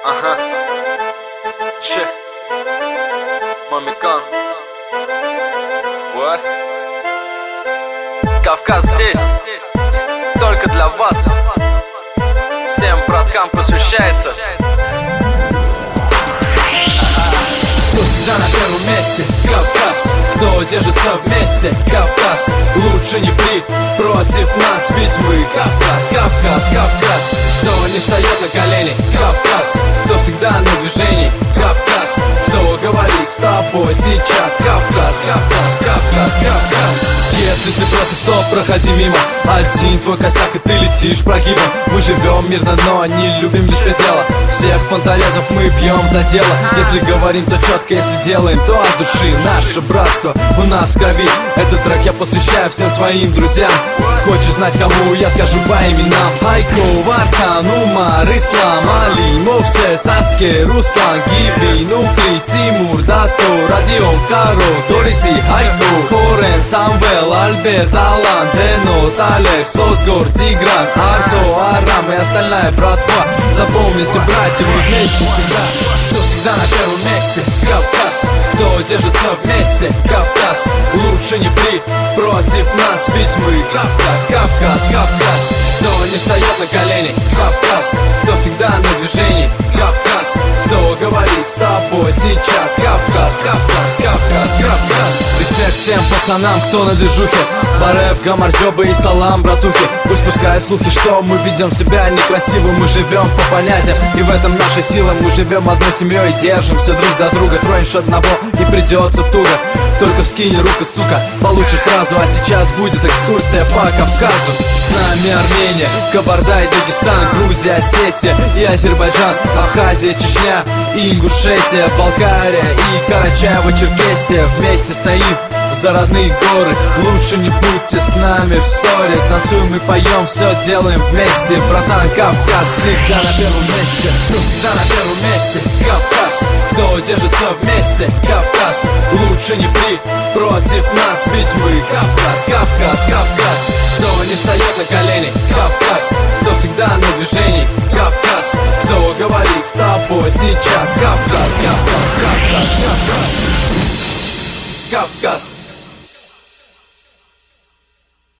Ага. Че? Мамикан. What? Кавказ здесь. Только для вас. Всем браткам посвящается. Кто всегда на первом месте? Кавказ. Кто держится вместе? Кавказ. Лучше не пли против нас, ведь мы Кавказ, Кавказ, Кавказ. Кто не встает на колени? Кавказ. Кто всегда на движении? Кавказ. Кто говорит с тобой сейчас? Кавказ, Кавказ, Кавказ, Кавказ. Если ты против, то проходи мимо. Один твой косяк, и ты летишь прогибом. Мы живем мирно, но не любим беспредела. Всех понторезов мы бьем за дело. Если говорим, то четко, если делаем, то от души. Наше братство у нас в крови. Этот трек я посвящаю всем своим друзьям. Хочешь знать, кому я скажу по именам? Айко, Вартан, Умар, Ислам, Али, Мовсе, Саске, Руслан, Гиви, Нукли, Тимур, Дато, Радион, Каро, Ториси, Айко, Корен, Самвел, Альберт, Алан, Денот, Олег, Сосгор, Тигран, Арто, Арам и остальная братва. Запомните, братья, мы вместе всегда. Кто всегда на первом месте? Кавказ. Кто держится вместе? Кавказ. Лучше не пли против нас, ведь мы Кавказ, Кавказ, Кавказ. Кто не встает на колени? Кавказ. Кто всегда на движении? Кавказ. Кто говорит с тобой сейчас? Кавказ, Кавказ, Кавказ, Кавказ. Респект всем пацанам, кто на движухе. Барев, Гамарджоба и салам, братухи. Пусть пускают слухи, что мы ведем себя некрасиво. Мы живем по понятиям, и в этом наша сила. Мы живем одной семьей, держимся друг за друга. Тронешь одного, и придется туго. Только вскинь руку, сука, получишь сразу. А сейчас будет экскурсия по Кавказу. С нами Армения, Кабарда и Дагестан, Грузия, Осетия и Азербайджан, Абхазия, Чечня и Ингушетия, Болгария и Карачаево-Черкесия. Вместе стоим за родные горы. Лучше не будьте с нами в ссоре. Танцуем и поем, все делаем вместе. Братан, Кавказ всегда на первом месте. Кто всегда на первом месте? Кавказ. Кто держится вместе? Кавказ. Лучше не пли против нас, ведь мы Кавказ, Кавказ, Кавказ. Кто не встает на колени? Кавказ. Кто всегда на движении? Кавказ. Кто говорит с тобой сейчас? Кавказ, Кавказ, Кавказ, Кавказ. Кавказ.